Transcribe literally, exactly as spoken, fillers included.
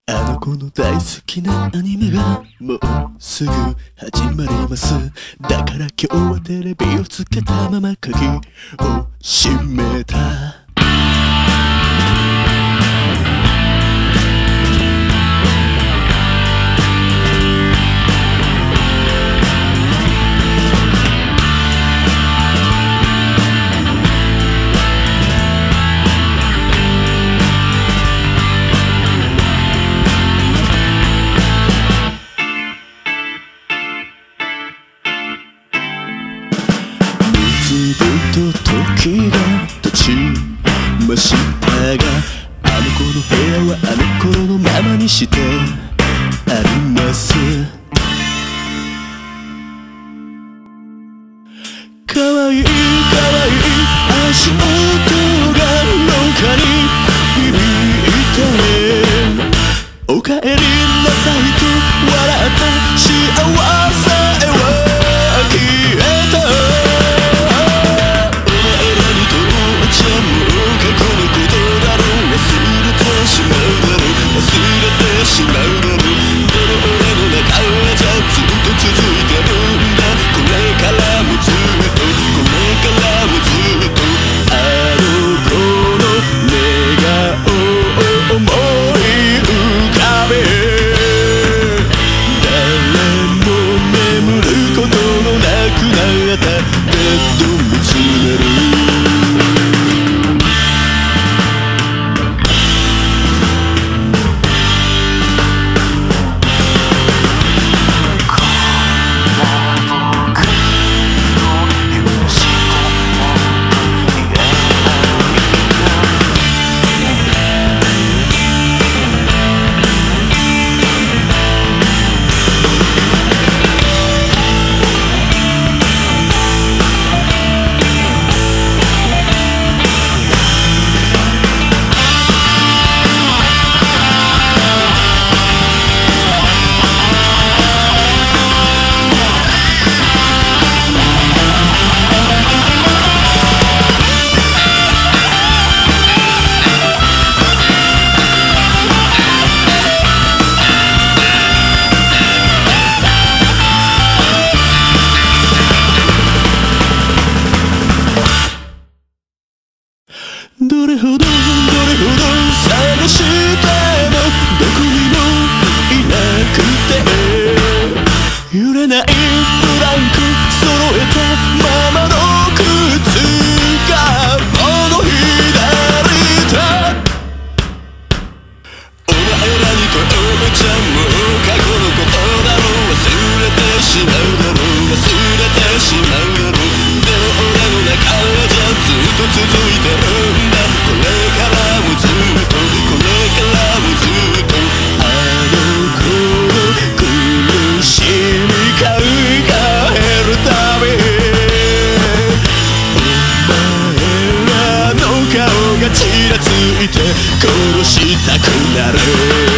あの子の大好きなアニメがもうすぐ始まります。だから今日はテレビをつけたまま鍵を閉めた。ずっと時が経ちましたが、あの子の部屋はあの頃のままにしてあります。かわいいかわいい足音が廊下に響いて、おかえりなさいと笑った幸せは消えた。しまうだろう。でも俺の中はじゃずっと続いてるんだ。これからもずっとこれからもずっとあの子の寝顔を思い浮かべ、誰も眠ることのなくなったベッド見つめる。どれほどどれほど探してもどこにもいなくて、揺れないブランク揃えたままの靴がこの左だ。お前らにとおちゃんも過去のことだろう。忘れてしまうだろう。忘れてしまうだろう。でも俺の中はじゃずっと続いてるんだ。これからもずっとこれからもずっとあの子の苦しみ考えるたび、お前らの顔がちらついて殺したくなる。